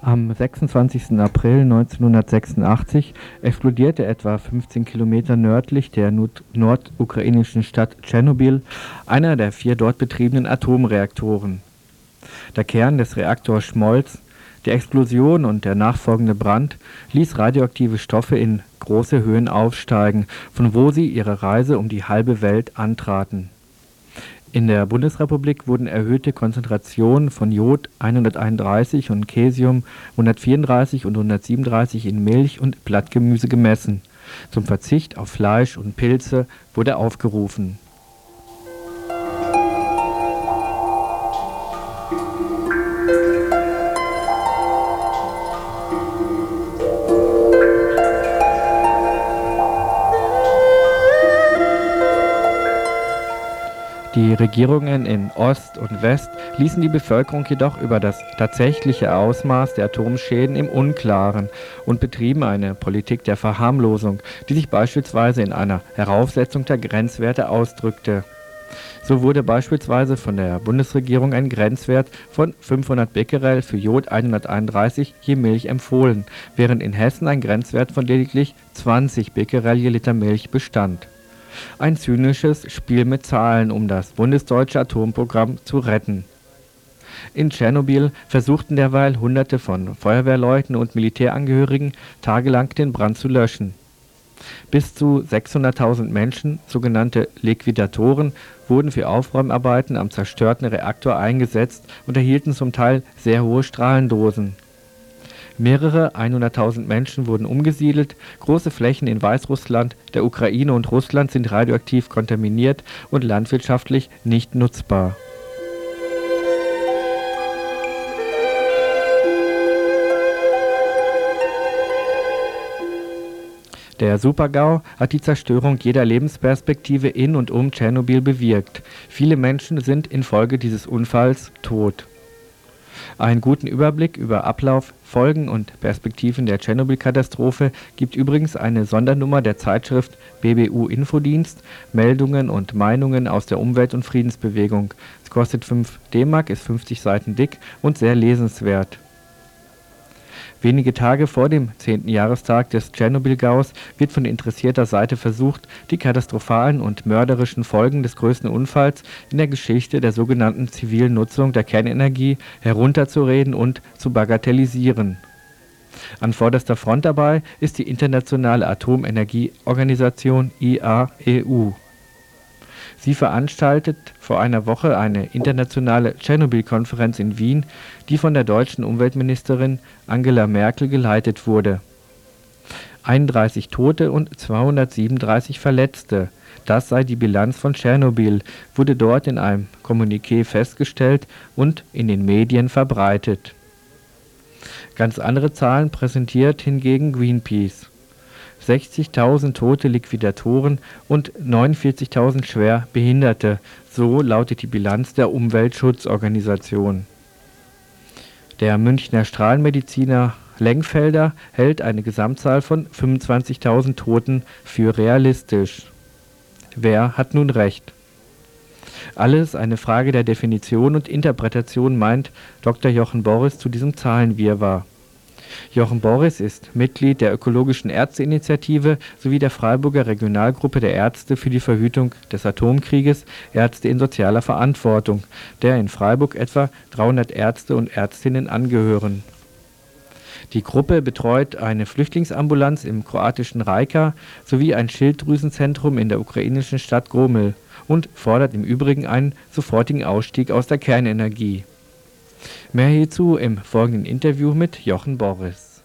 Am 26. April 1986 explodierte etwa 15 Kilometer nördlich der nordukrainischen Stadt Tschernobyl einer der 4 dort betriebenen Atomreaktoren. Der Kern des Reaktors schmolz, die Explosion und der nachfolgende Brand ließ radioaktive Stoffe in große Höhen aufsteigen, von wo sie ihre Reise um die halbe Welt antraten. In der Bundesrepublik wurden erhöhte Konzentrationen von Jod 131 und Cäsium 134 und 137 in Milch und Blattgemüse gemessen. Zum Verzicht auf Fleisch und Pilze wurde aufgerufen. Die Regierungen in Ost und West ließen die Bevölkerung jedoch über das tatsächliche Ausmaß der Atomschäden im Unklaren und betrieben eine Politik der Verharmlosung, die sich beispielsweise in einer Heraufsetzung der Grenzwerte ausdrückte. So wurde beispielsweise von der Bundesregierung ein Grenzwert von 500 Becquerel für Jod 131 je Milch empfohlen, während in Hessen ein Grenzwert von lediglich 20 Becquerel je Liter Milch bestand. Ein zynisches Spiel mit Zahlen, um das bundesdeutsche Atomprogramm zu retten. In Tschernobyl versuchten derweil Hunderte von Feuerwehrleuten und Militärangehörigen tagelang den Brand zu löschen. Bis zu 600.000 Menschen, sogenannte Liquidatoren, wurden für Aufräumarbeiten am zerstörten Reaktor eingesetzt und erhielten zum Teil sehr hohe Strahlendosen. Mehrere 100.000 Menschen wurden umgesiedelt, große Flächen in Weißrussland, der Ukraine und Russland sind radioaktiv kontaminiert und landwirtschaftlich nicht nutzbar. Der Super-GAU hat die Zerstörung jeder Lebensperspektive in und um Tschernobyl bewirkt. Viele Menschen sind infolge dieses Unfalls tot. Einen guten Überblick über Ablauf, Folgen und Perspektiven der Tschernobyl-Katastrophe gibt übrigens eine Sondernummer der Zeitschrift BBU Infodienst, Meldungen und Meinungen aus der Umwelt- und Friedensbewegung. Es kostet 5 D-Mark, ist 50 Seiten dick und sehr lesenswert. Wenige Tage vor dem 10. Jahrestag des Tschernobyl-Gaus wird von interessierter Seite versucht, die katastrophalen und mörderischen Folgen des größten Unfalls in der Geschichte der sogenannten zivilen Nutzung der Kernenergie herunterzureden und zu bagatellisieren. An vorderster Front dabei ist die Internationale Atomenergieorganisation IAEO. Sie veranstaltet vor einer Woche eine internationale Tschernobyl-Konferenz in Wien, die von der deutschen Umweltministerin Angela Merkel geleitet wurde. 31 Tote und 237 Verletzte, das sei die Bilanz von Tschernobyl, wurde dort in einem Kommuniqué festgestellt und in den Medien verbreitet. Ganz andere Zahlen präsentiert hingegen Greenpeace. 60.000 tote Liquidatoren und 49.000 schwer Behinderte, so lautet die Bilanz der Umweltschutzorganisation. Der Münchner Strahlenmediziner Lengfelder hält eine Gesamtzahl von 25.000 Toten für realistisch. Wer hat nun recht? Alles eine Frage der Definition und Interpretation, meint Dr. Jochen Borries zu diesem Zahlenwirrwarr. Jochen Borries ist Mitglied der Ökologischen Ärzteinitiative sowie der Freiburger Regionalgruppe der Ärzte für die Verhütung des Atomkrieges Ärzte in sozialer Verantwortung, der in Freiburg etwa 300 Ärzte und Ärztinnen angehören. Die Gruppe betreut eine Flüchtlingsambulanz im kroatischen Rijeka sowie ein Schilddrüsenzentrum in der ukrainischen Stadt Gomel und fordert im Übrigen einen sofortigen Ausstieg aus der Kernenergie. Mehr hierzu im folgenden Interview mit Jochen Borries.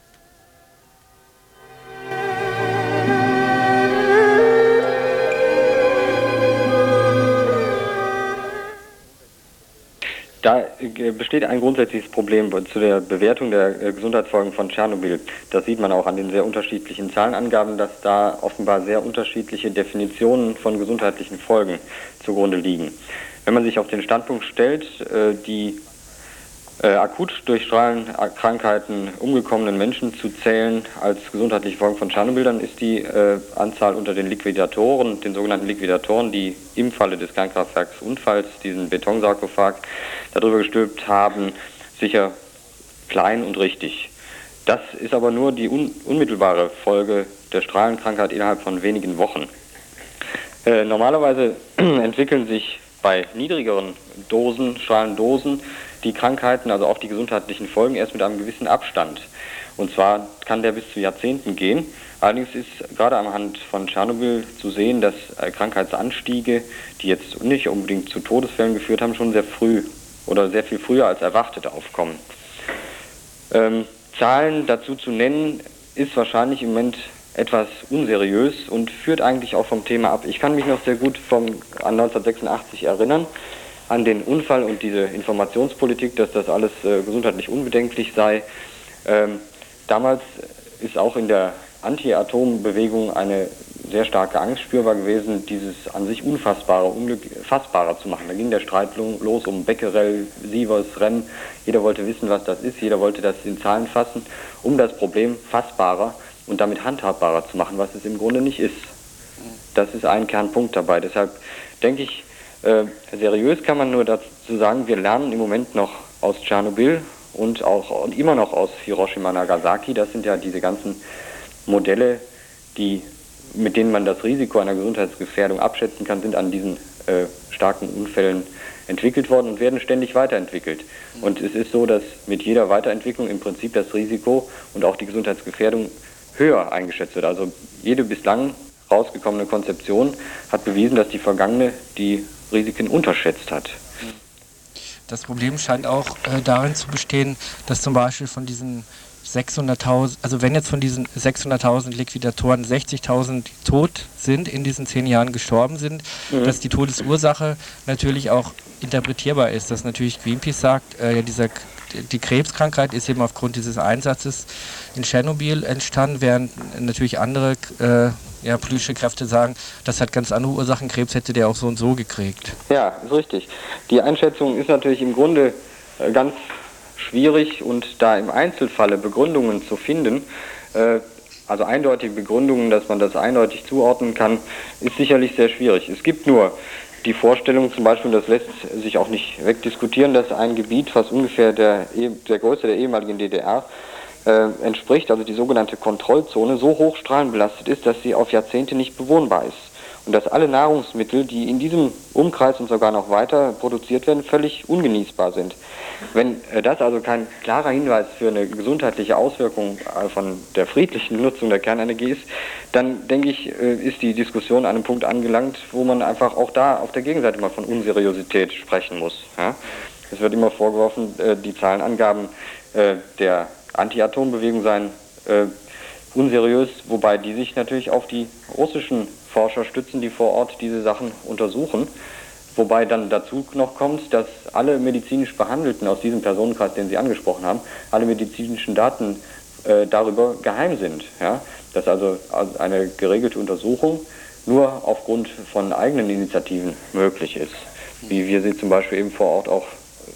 Da besteht ein grundsätzliches Problem zu der Bewertung der Gesundheitsfolgen von Tschernobyl. Das sieht man auch an den sehr unterschiedlichen Zahlenangaben, dass da offenbar sehr unterschiedliche Definitionen von gesundheitlichen Folgen zugrunde liegen. Wenn man sich auf den Standpunkt stellt, die akut durch Strahlenkrankheiten umgekommenen Menschen zu zählen als gesundheitliche Folgen von Tschernobyl, dann ist die Anzahl unter den Liquidatoren, den sogenannten Liquidatoren, die im Falle des Kernkraftwerksunfalls diesen Betonsarkophag darüber gestülpt haben, sicher klein und richtig. Das ist aber nur die unmittelbare Folge der Strahlenkrankheit innerhalb von wenigen Wochen. Normalerweise entwickeln sich bei niedrigeren Dosen, Strahlendosen, die Krankheiten, also auch die gesundheitlichen Folgen, erst mit einem gewissen Abstand. Und zwar kann der bis zu Jahrzehnten gehen. Allerdings ist gerade anhand von Tschernobyl zu sehen, dass Krankheitsanstiege, die jetzt nicht unbedingt zu Todesfällen geführt haben, schon sehr früh oder sehr viel früher als erwartet aufkommen. Zahlen dazu zu nennen, ist wahrscheinlich im Moment etwas unseriös und führt eigentlich auch vom Thema ab. Ich kann mich noch sehr gut an 1986 erinnern, an den Unfall und diese Informationspolitik, dass das alles gesundheitlich unbedenklich sei. Damals ist auch in der Anti-Atom-Bewegung eine sehr starke Angst spürbar gewesen, dieses an sich Unfassbare, fassbarer zu machen. Da ging der Streit los um Becquerel, Sievers, Rem. Jeder wollte wissen, was das ist, jeder wollte das in Zahlen fassen, um das Problem fassbarer und damit handhabbarer zu machen, was es im Grunde nicht ist. Das ist ein Kernpunkt dabei. Deshalb denke ich, seriös kann man nur dazu sagen, wir lernen im Moment noch aus Tschernobyl und immer noch aus Hiroshima, Nagasaki. Das sind ja diese ganzen Modelle, mit denen man das Risiko einer Gesundheitsgefährdung abschätzen kann, sind an diesen starken Unfällen entwickelt worden und werden ständig weiterentwickelt. Und es ist so, dass mit jeder Weiterentwicklung im Prinzip das Risiko und auch die Gesundheitsgefährdung höher eingeschätzt wird. Also jede bislang rausgekommene Konzeption hat bewiesen, dass die vergangene die Risiken unterschätzt hat. Das Problem scheint auch darin zu bestehen, dass zum Beispiel von diesen 600.000, also wenn jetzt von diesen 600.000 Liquidatoren 60.000 tot sind, in diesen 10 Jahren gestorben sind, dass die Todesursache natürlich auch interpretierbar ist. Dass natürlich Greenpeace sagt, die Krebskrankheit ist eben aufgrund dieses Einsatzes in Tschernobyl entstanden, während natürlich andere politische Kräfte sagen, das hat ganz andere Ursachen, Krebs hätte der auch so und so gekriegt. Ja, ist richtig. Die Einschätzung ist natürlich im Grunde ganz schwierig und da im Einzelfalle Begründungen zu finden, also eindeutige Begründungen, dass man das eindeutig zuordnen kann, ist sicherlich sehr schwierig. Es gibt nur die Vorstellung zum Beispiel, das lässt sich auch nicht wegdiskutieren, dass ein Gebiet, was ungefähr der Größe der ehemaligen DDR entspricht, also die sogenannte Kontrollzone, so hoch strahlenbelastet ist, dass sie auf Jahrzehnte nicht bewohnbar ist. Und dass alle Nahrungsmittel, die in diesem Umkreis und sogar noch weiter produziert werden, völlig ungenießbar sind. Wenn das also kein klarer Hinweis für eine gesundheitliche Auswirkung von der friedlichen Nutzung der Kernenergie ist, dann denke ich, ist die Diskussion an einem Punkt angelangt, wo man einfach auch da auf der Gegenseite mal von Unseriosität sprechen muss. Ja? Es wird immer vorgeworfen, die Zahlenangaben der Anti-Atom-Bewegung seien unseriös, wobei die sich natürlich auf die russischen Forscher stützen, die vor Ort diese Sachen untersuchen. Wobei dann dazu noch kommt, dass alle medizinisch Behandelten aus diesem Personenkreis, den Sie angesprochen haben, alle medizinischen Daten darüber geheim sind. Ja? Dass also eine geregelte Untersuchung nur aufgrund von eigenen Initiativen möglich ist. Wie wir sie zum Beispiel eben vor Ort auch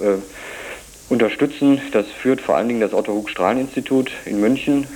unterstützen. Das führt vor allen Dingen das Otto-Hug-Strahlen-Institut in München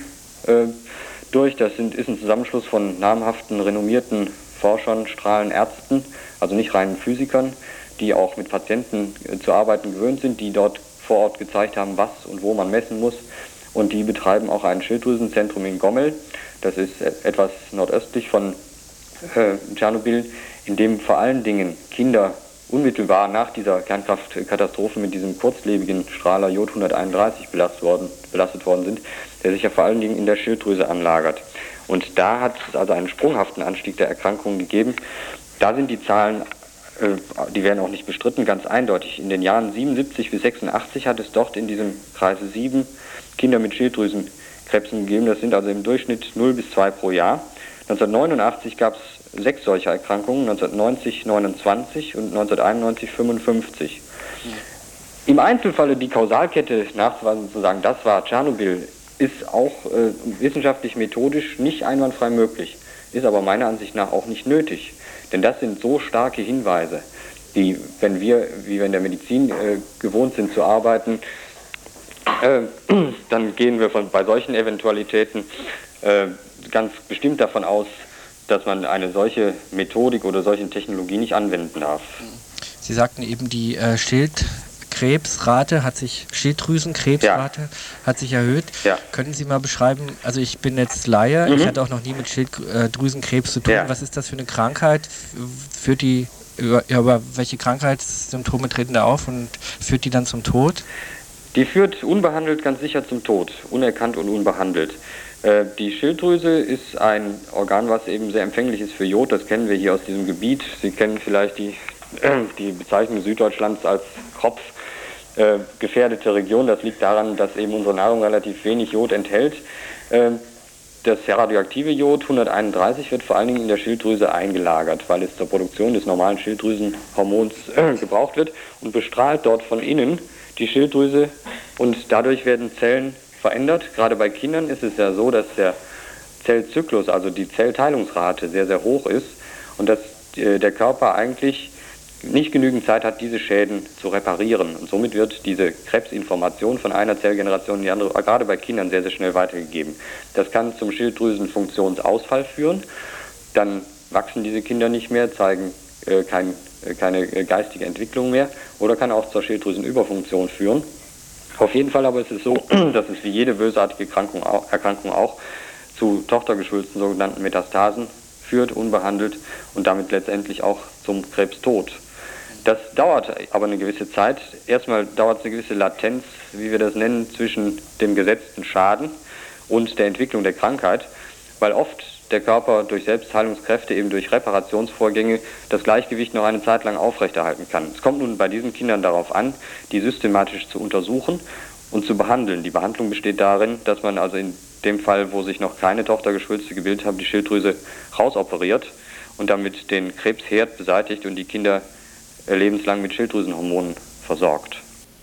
durch. Das ist ein Zusammenschluss von namhaften, renommierten Forschern, Strahlenärzten, also nicht reinen Physikern, die auch mit Patienten zu arbeiten gewöhnt sind, die dort vor Ort gezeigt haben, was und wo man messen muss. Und die betreiben auch ein Schilddrüsenzentrum in Gomel. Das ist etwas nordöstlich von Tschernobyl, in dem vor allen Dingen Kinder unmittelbar nach dieser Kernkraftkatastrophe mit diesem kurzlebigen Strahler Jod-131 belastet worden sind, der sich ja vor allen Dingen in der Schilddrüse anlagert. Und da hat es also einen sprunghaften Anstieg der Erkrankungen gegeben. Da sind die Zahlen, die werden auch nicht bestritten, ganz eindeutig. In den Jahren 77 bis 86 hat es dort in diesem Kreise 7 Kinder mit Schilddrüsenkrebsen gegeben. Das sind also im Durchschnitt 0 bis 2 pro Jahr. 1989 gab es 6 solcher Erkrankungen, 1990 29 und 1991 55. Im Einzelfalle die Kausalkette nachzuweisen, zu sagen, das war Tschernobyl, ist auch wissenschaftlich methodisch nicht einwandfrei möglich, ist aber meiner Ansicht nach auch nicht nötig. Denn das sind so starke Hinweise, die, wenn wir, wie wir in der Medizin gewohnt sind zu arbeiten, dann gehen wir bei solchen Eventualitäten ganz bestimmt davon aus, dass man eine solche Methodik oder solche Technologie nicht anwenden darf. Sie sagten eben, die Schilddrüse Schilddrüsenkrebsrate hat sich erhöht. Ja. Können Sie mal beschreiben, also ich bin jetzt Laie, ich hatte auch noch nie mit Schilddrüsenkrebs zu tun. Ja. Was ist das für eine Krankheit? Über welche Krankheitssymptome treten da auf und führt die dann zum Tod? Die führt unbehandelt ganz sicher zum Tod, unerkannt und unbehandelt. Die Schilddrüse ist ein Organ, was eben sehr empfänglich ist für Jod. Das kennen wir hier aus diesem Gebiet. Sie kennen vielleicht die Bezeichnung Süddeutschlands als Kropf. Gefährdete Region. Das liegt daran, dass eben unsere Nahrung relativ wenig Jod enthält. Das radioaktive Jod 131 wird vor allen Dingen in der Schilddrüse eingelagert, weil es zur Produktion des normalen Schilddrüsenhormons gebraucht wird und bestrahlt dort von innen die Schilddrüse und dadurch werden Zellen verändert. Gerade bei Kindern ist es ja so, dass der Zellzyklus, also die Zellteilungsrate sehr, sehr hoch ist und dass der Körper eigentlich nicht genügend Zeit hat, diese Schäden zu reparieren. Und somit wird diese Krebsinformation von einer Zellgeneration in die andere, gerade bei Kindern, sehr, sehr schnell weitergegeben. Das kann zum Schilddrüsenfunktionsausfall führen. Dann wachsen diese Kinder nicht mehr, zeigen keine geistige Entwicklung mehr oder kann auch zur Schilddrüsenüberfunktion führen. Auf jeden Fall aber ist es so, dass es wie jede bösartige Erkrankung auch zu Tochtergeschwülsten, sogenannten Metastasen, führt, unbehandelt und damit letztendlich auch zum Krebstod. Das dauert aber eine gewisse Zeit. Erstmal dauert es eine gewisse Latenz, wie wir das nennen, zwischen dem gesetzten Schaden und der Entwicklung der Krankheit, weil oft der Körper durch Selbstheilungskräfte, eben durch Reparationsvorgänge, das Gleichgewicht noch eine Zeit lang aufrechterhalten kann. Es kommt nun bei diesen Kindern darauf an, die systematisch zu untersuchen und zu behandeln. Die Behandlung besteht darin, dass man also in dem Fall, wo sich noch keine Tochtergeschwülste gebildet haben, die Schilddrüse rausoperiert und damit den Krebsherd beseitigt und die Kinder lebenslang mit Schilddrüsenhormonen versorgt.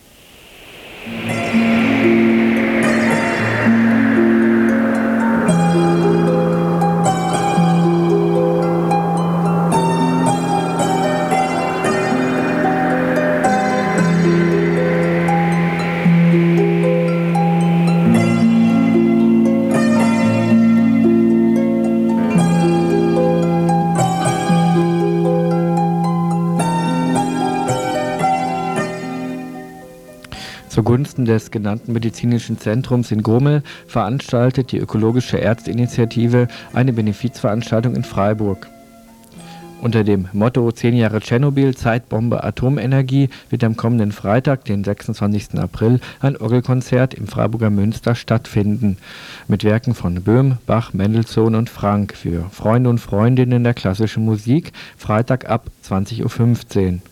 Zugunsten des genannten medizinischen Zentrums in Gurmel veranstaltet die Ökologische Ärzte-Initiative eine Benefizveranstaltung in Freiburg. Unter dem Motto 10 Jahre Tschernobyl, Zeitbombe Atomenergie wird am kommenden Freitag, den 26. April, ein Orgelkonzert im Freiburger Münster stattfinden. Mit Werken von Böhm, Bach, Mendelssohn und Frank für Freunde und Freundinnen der klassischen Musik, Freitag ab 20:15 Uhr.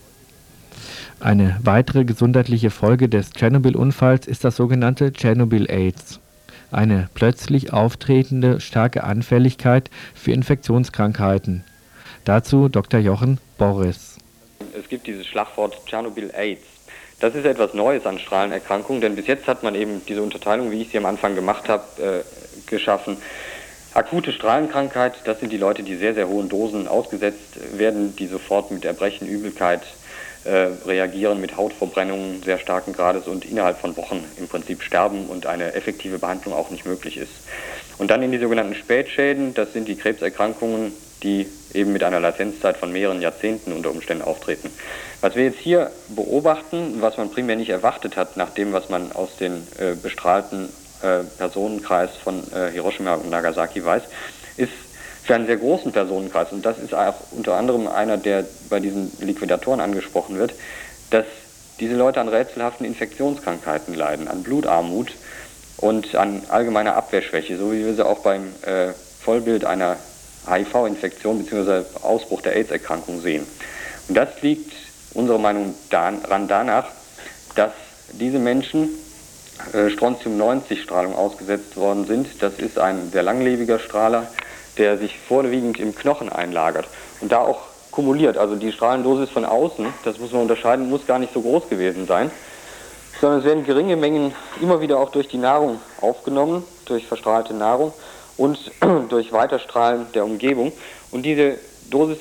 Eine weitere gesundheitliche Folge des Tschernobyl-Unfalls ist das sogenannte Tschernobyl-Aids. Eine plötzlich auftretende starke Anfälligkeit für Infektionskrankheiten. Dazu Dr. Jochen Borres. Es gibt dieses Schlagwort Tschernobyl-Aids. Das ist etwas Neues an Strahlenerkrankungen, denn bis jetzt hat man eben diese Unterteilung, wie ich sie am Anfang gemacht habe, geschaffen. Akute Strahlenkrankheit, das sind die Leute, die sehr, sehr hohen Dosen ausgesetzt werden, die sofort mit Erbrechen, Übelkeit reagieren, mit Hautverbrennungen sehr starken Grades und innerhalb von Wochen im Prinzip sterben und eine effektive Behandlung auch nicht möglich ist. Und dann in die sogenannten Spätschäden, das sind die Krebserkrankungen, die eben mit einer Latenzzeit von mehreren Jahrzehnten unter Umständen auftreten. Was wir jetzt hier beobachten, was man primär nicht erwartet hat, nach dem, was man aus den bestrahlten Personenkreis von Hiroshima und Nagasaki weiß, ist für einen sehr großen Personenkreis, und das ist auch unter anderem einer, der bei diesen Liquidatoren angesprochen wird, dass diese Leute an rätselhaften Infektionskrankheiten leiden, an Blutarmut und an allgemeiner Abwehrschwäche, so wie wir sie auch beim Vollbild einer HIV-Infektion bzw. Ausbruch der AIDS-Erkrankung sehen. Und das liegt unserer Meinung daran danach, dass diese Menschen Strontium-90-Strahlung ausgesetzt worden sind. Das ist ein sehr langlebiger Strahler, der sich vorwiegend im Knochen einlagert und da auch kumuliert. Also die Strahlendosis von außen, das muss man unterscheiden, muss gar nicht so groß gewesen sein, sondern es werden geringe Mengen immer wieder auch durch die Nahrung aufgenommen, durch verstrahlte Nahrung und durch Weiterstrahlen der Umgebung. Und diese Dosis,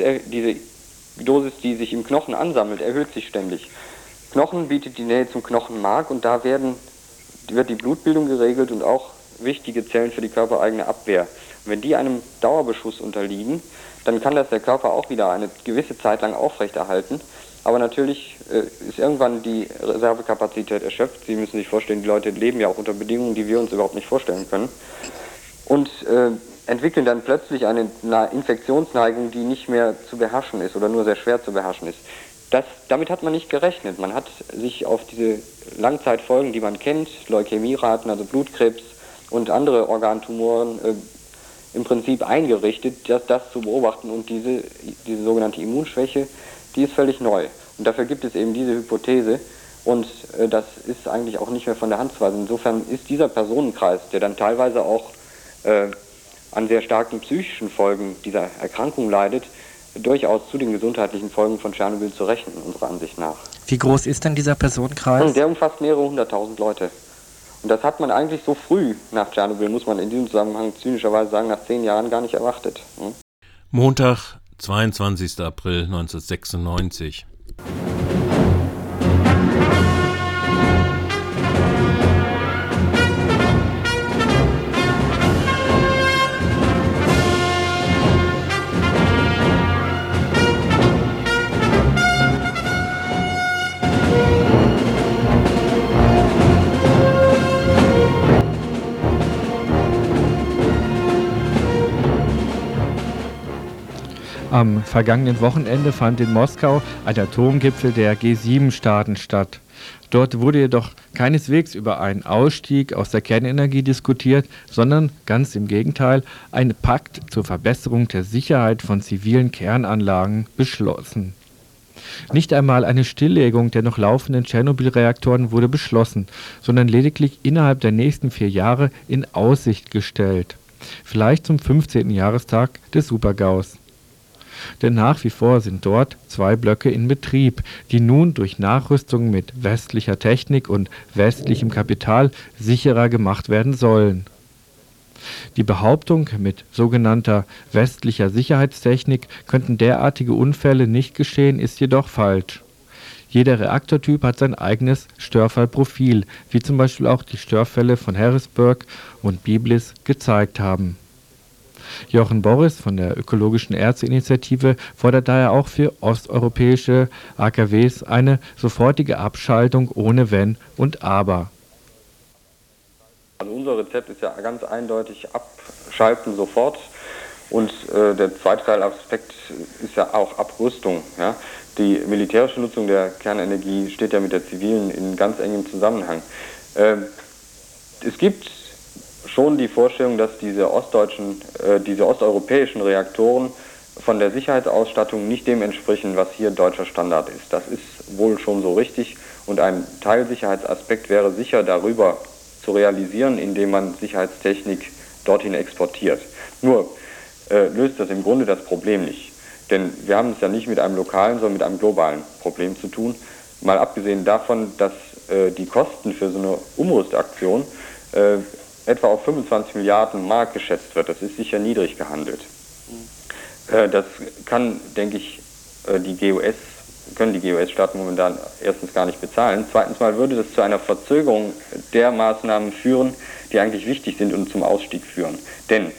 die sich im Knochen ansammelt, erhöht sich ständig. Knochen bietet die Nähe zum Knochenmark und da wird die Blutbildung geregelt und auch wichtige Zellen für die körpereigene Abwehr. Und wenn die einem Dauerbeschuss unterliegen, dann kann das der Körper auch wieder eine gewisse Zeit lang aufrechterhalten. aber natürlich ist irgendwann die Reservekapazität erschöpft. Sie müssen sich vorstellen, die Leute leben ja auch unter Bedingungen, die wir uns überhaupt nicht vorstellen können. Und entwickeln dann plötzlich eine Infektionsneigung, die nicht mehr zu beherrschen ist oder nur sehr schwer zu beherrschen ist. Damit hat man nicht gerechnet. Man hat sich auf diese Langzeitfolgen, die man kennt, Leukämieraten, also Blutkrebs und andere Organtumoren, im Prinzip eingerichtet, das zu beobachten. Und diese sogenannte Immunschwäche, die ist völlig neu. Und dafür gibt es eben diese Hypothese. Und das ist eigentlich auch nicht mehr von der Hand zu weisen. Insofern ist dieser Personenkreis, der dann teilweise auch an sehr starken psychischen Folgen dieser Erkrankung leidet, durchaus zu den gesundheitlichen Folgen von Tschernobyl zu rechnen, unserer Ansicht nach. Wie groß ist denn dieser Personenkreis? Der umfasst mehrere hunderttausend Leute. Und das hat man eigentlich so früh nach Tschernobyl, muss man in diesem Zusammenhang zynischerweise sagen, nach 10 Jahren gar nicht erwartet. Montag, 22. April 1996. Am vergangenen Wochenende fand in Moskau ein Atomgipfel der G7-Staaten statt. Dort wurde jedoch keineswegs über einen Ausstieg aus der Kernenergie diskutiert, sondern ganz im Gegenteil, ein Pakt zur Verbesserung der Sicherheit von zivilen Kernanlagen beschlossen. Nicht einmal eine Stilllegung der noch laufenden Tschernobyl-Reaktoren wurde beschlossen, sondern lediglich innerhalb der nächsten 4 Jahre in Aussicht gestellt. Vielleicht zum 15. Jahrestag des Super-GAUs. Denn nach wie vor sind dort 2 Blöcke in Betrieb, die nun durch Nachrüstung mit westlicher Technik und westlichem Kapital sicherer gemacht werden sollen. Die Behauptung, mit sogenannter westlicher Sicherheitstechnik könnten derartige Unfälle nicht geschehen, ist jedoch falsch. Jeder Reaktortyp hat sein eigenes Störfallprofil, wie zum Beispiel auch die Störfälle von Harrisburg und Biblis gezeigt haben. Jochen Borries von der Ökologischen Ärzteinitiative fordert daher auch für osteuropäische AKWs eine sofortige Abschaltung ohne Wenn und Aber. Also unser Rezept ist ja ganz eindeutig abschalten sofort. Und der zweite Teilaspekt ist ja auch Abrüstung. Ja? Die militärische Nutzung der Kernenergie steht ja mit der zivilen in ganz engem Zusammenhang. Es gibt schon die Vorstellung, dass diese osteuropäischen Reaktoren von der Sicherheitsausstattung nicht dem entsprechen, was hier deutscher Standard ist. Das ist wohl schon so richtig und ein Teilsicherheitsaspekt wäre sicher darüber zu realisieren, indem man Sicherheitstechnik dorthin exportiert. Nur löst das im Grunde das Problem nicht. Denn wir haben es ja nicht mit einem lokalen, sondern mit einem globalen Problem zu tun. Mal abgesehen davon, dass die Kosten für so eine Umrüstaktion etwa auf 25 Milliarden Mark geschätzt wird. Das ist sicher niedrig gehandelt. Das kann, denke ich, können die GUS-Staaten momentan erstens gar nicht bezahlen. Zweitens mal würde das zu einer Verzögerung der Maßnahmen führen, die eigentlich wichtig sind und zum Ausstieg führen. Denn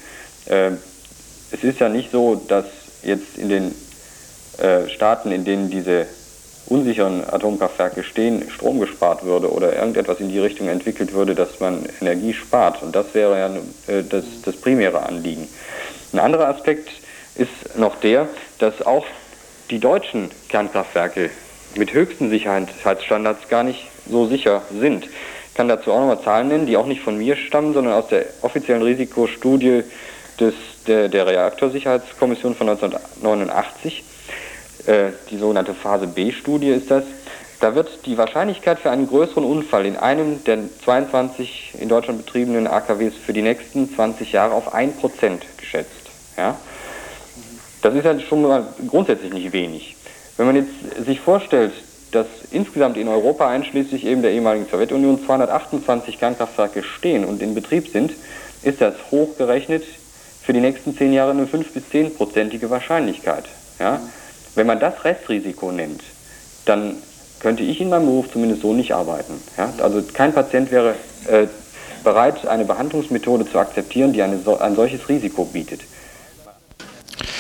es ist ja nicht so, dass jetzt in den Staaten, in denen diese unsicheren Atomkraftwerke stehen, Strom gespart würde oder irgendetwas in die Richtung entwickelt würde, dass man Energie spart. Und das wäre ja das primäre Anliegen. Ein anderer Aspekt ist noch der, dass auch die deutschen Kernkraftwerke mit höchsten Sicherheitsstandards gar nicht so sicher sind. Ich kann dazu auch nochmal Zahlen nennen, die auch nicht von mir stammen, sondern aus der offiziellen Risikostudie der Reaktorsicherheitskommission von 1989. Die sogenannte Phase B-Studie ist das. Da wird die Wahrscheinlichkeit für einen größeren Unfall in einem der 22 in Deutschland betriebenen AKWs für die nächsten 20 Jahre auf 1% geschätzt. Ja? Das ist ja schon mal grundsätzlich nicht wenig. Wenn man jetzt sich vorstellt, dass insgesamt in Europa einschließlich eben der ehemaligen Sowjetunion 228 Kernkraftwerke stehen und in Betrieb sind, ist das hochgerechnet für die nächsten 10 Jahre eine 5- bis 10%ige Wahrscheinlichkeit. Ja? Wenn man das Restrisiko nennt, dann könnte ich in meinem Beruf zumindest so nicht arbeiten. Ja? Also kein Patient wäre bereit, eine Behandlungsmethode zu akzeptieren, die ein solches Risiko bietet.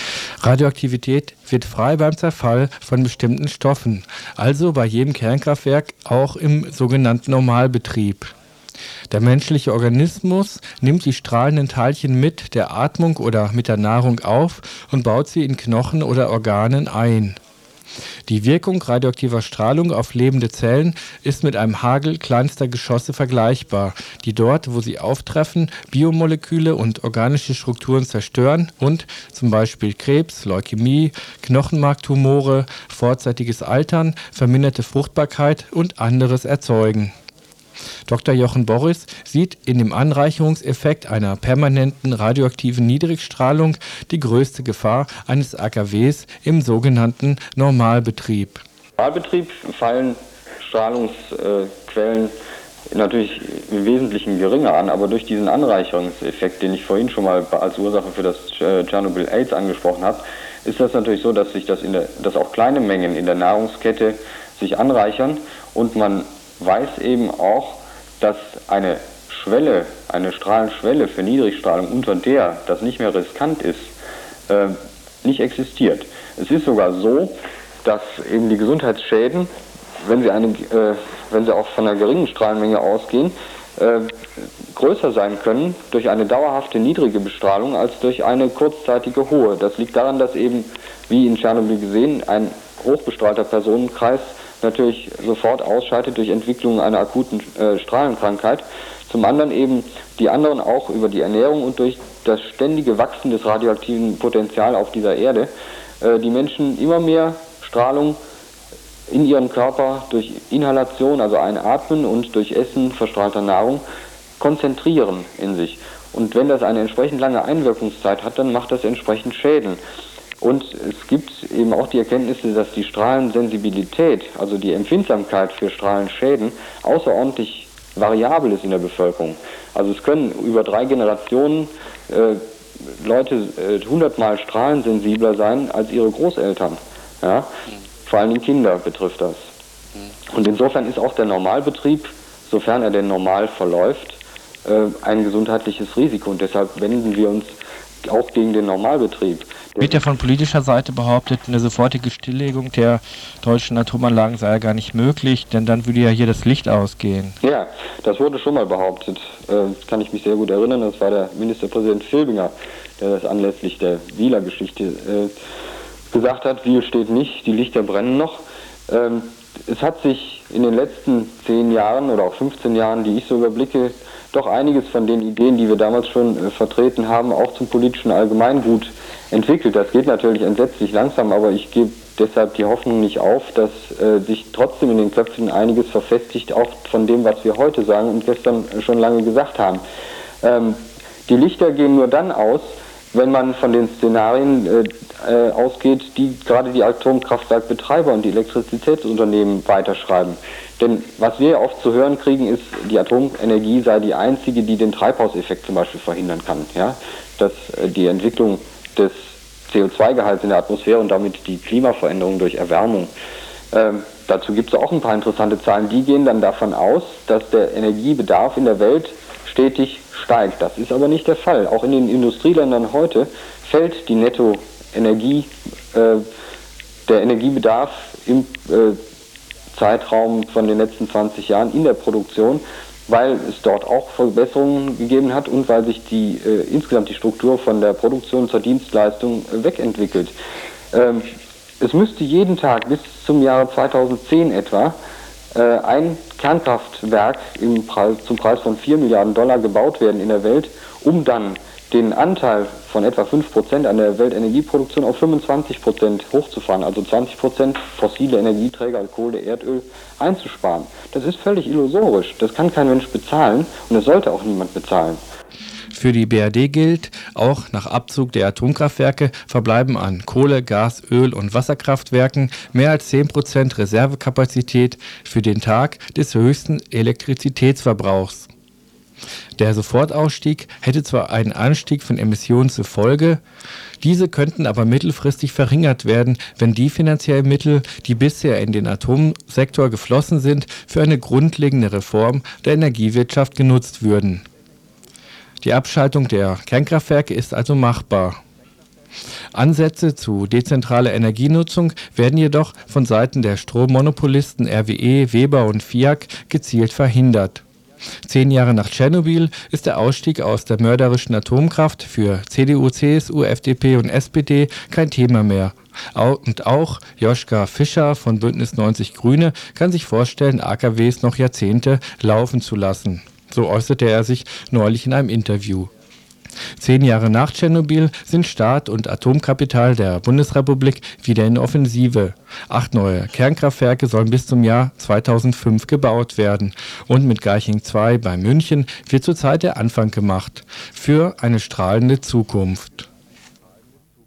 Radioaktivität wird frei beim Zerfall von bestimmten Stoffen, also bei jedem Kernkraftwerk auch im sogenannten Normalbetrieb. Der menschliche Organismus nimmt die strahlenden Teilchen mit der Atmung oder mit der Nahrung auf und baut sie in Knochen oder Organen ein. Die Wirkung radioaktiver Strahlung auf lebende Zellen ist mit einem Hagel kleinster Geschosse vergleichbar, die dort, wo sie auftreffen, Biomoleküle und organische Strukturen zerstören und zum Beispiel Krebs, Leukämie, Knochenmarktumore, vorzeitiges Altern, verminderte Fruchtbarkeit und anderes erzeugen. Dr. Jochen Borries sieht in dem Anreicherungseffekt einer permanenten radioaktiven Niedrigstrahlung die größte Gefahr eines AKWs im sogenannten Normalbetrieb. Im Normalbetrieb fallen Strahlungsquellen natürlich im Wesentlichen geringer an, aber durch diesen Anreicherungseffekt, den ich vorhin schon mal als Ursache für das Tschernobyl AIDS angesprochen habe, ist das natürlich so, dass dass auch kleine Mengen in der Nahrungskette sich anreichern und man weiß eben auch, dass eine Schwelle, eine Strahlenschwelle für Niedrigstrahlung, unter der das nicht mehr riskant ist, nicht existiert. Es ist sogar so, dass eben die Gesundheitsschäden, wenn sie auch von einer geringen Strahlenmenge ausgehen, größer sein können durch eine dauerhafte niedrige Bestrahlung als durch eine kurzzeitige hohe. Das liegt daran, dass eben, wie in Tschernobyl gesehen, ein hochbestrahlter Personenkreis natürlich sofort ausscheidet durch Entwicklung einer akuten Strahlenkrankheit. Zum anderen eben die anderen auch über die Ernährung und durch das ständige Wachsen des radioaktiven Potenzials auf dieser Erde die Menschen immer mehr Strahlung in ihren Körper durch Inhalation, also Einatmen und durch Essen verstrahlter Nahrung konzentrieren in sich. Und wenn das eine entsprechend lange Einwirkungszeit hat, dann macht das entsprechend Schäden. Und es gibt eben auch die Erkenntnisse, dass die Strahlensensibilität, also die Empfindsamkeit für Strahlenschäden, außerordentlich variabel ist in der Bevölkerung. Also es können über 3 Generationen Leute 100-mal strahlensensibler sein als ihre Großeltern. Ja? Vor allem die Kinder betrifft das. Und insofern ist auch der Normalbetrieb, sofern er denn normal verläuft, ein gesundheitliches Risiko. Und deshalb wenden wir uns auch gegen den Normalbetrieb. Wird ja von politischer Seite behauptet, eine sofortige Stilllegung der deutschen Atomanlagen sei ja gar nicht möglich, denn dann würde ja hier das Licht ausgehen. Ja, das wurde schon mal behauptet. Kann ich mich sehr gut erinnern. Das war der Ministerpräsident Filbinger, der das anlässlich der Wieler-Geschichte gesagt hat. Wiel steht nicht, die Lichter brennen noch. Es hat sich in den letzten 10 Jahren oder auch 15 Jahren, die ich so überblicke, doch einiges von den Ideen, die wir damals schon vertreten haben, auch zum politischen Allgemeingut entwickelt. Das geht natürlich entsetzlich langsam, aber ich gebe deshalb die Hoffnung nicht auf, dass sich trotzdem in den Köpfen einiges verfestigt, auch von dem, was wir heute sagen und gestern schon lange gesagt haben. Die Lichter gehen nur dann aus, wenn man von den Szenarien ausgeht, die gerade die Atomkraftwerkbetreiber und die Elektrizitätsunternehmen weiterschreiben. Denn was wir oft zu hören kriegen, ist, die Atomenergie sei die einzige, die den Treibhauseffekt zum Beispiel verhindern kann. Ja? Dass die Entwicklung des CO2-Gehalts in der Atmosphäre und damit die Klimaveränderung durch Erwärmung. Dazu gibt es auch ein paar interessante Zahlen. Die gehen dann davon aus, dass der Energiebedarf in der Welt stetig steigt. Das ist aber nicht der Fall. Auch in den Industrieländern heute fällt die Nettoenergie, der Energiebedarf im Zeitraum von den letzten 20 Jahren in der Produktion, weil es dort auch Verbesserungen gegeben hat und weil sich insgesamt die Struktur von der Produktion zur Dienstleistung wegentwickelt. Es müsste jeden Tag bis zum Jahre 2010 etwa ein Kernkraftwerk zum Preis von $4 Milliarden gebaut werden in der Welt, um dann den Anteil von etwa 5% an der Weltenergieproduktion auf 25% hochzufahren, also 20% fossile Energieträger, Kohle, Erdöl, einzusparen. Das ist völlig illusorisch. Das kann kein Mensch bezahlen und es sollte auch niemand bezahlen. Für die BRD gilt, auch nach Abzug der Atomkraftwerke verbleiben an Kohle-, Gas-, Öl- und Wasserkraftwerken mehr als 10% Reservekapazität für den Tag des höchsten Elektrizitätsverbrauchs. Der Sofortausstieg hätte zwar einen Anstieg von Emissionen zur Folge, diese könnten aber mittelfristig verringert werden, wenn die finanziellen Mittel, die bisher in den Atomsektor geflossen sind, für eine grundlegende Reform der Energiewirtschaft genutzt würden. Die Abschaltung der Kernkraftwerke ist also machbar. Ansätze zu dezentraler Energienutzung werden jedoch von Seiten der Strommonopolisten RWE, Weber und FIAC gezielt verhindert. 10 Jahre nach Tschernobyl ist der Ausstieg aus der mörderischen Atomkraft für CDU, CSU, FDP und SPD kein Thema mehr. Und auch Joschka Fischer von Bündnis 90 Grüne kann sich vorstellen, AKWs noch Jahrzehnte laufen zu lassen. So äußerte er sich neulich in einem Interview. 10 Jahre nach Tschernobyl sind Staat und Atomkapital der Bundesrepublik wieder in Offensive. 8 neue Kernkraftwerke sollen bis zum Jahr 2005 gebaut werden. Und mit Garching 2 bei München wird zurzeit der Anfang gemacht für eine strahlende Zukunft.